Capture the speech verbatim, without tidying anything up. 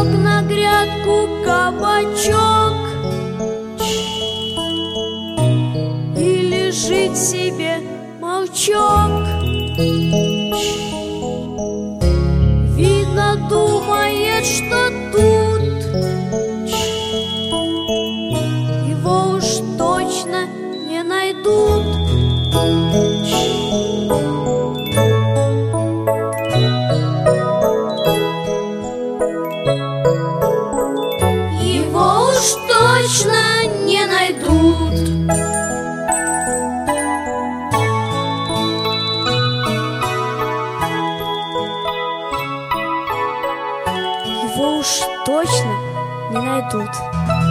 на грядку кабачок и лежит себе молчок. Видно, думает, что тут его уж точно не найдут. Его уж точно не найдут. Его уж точно не найдут.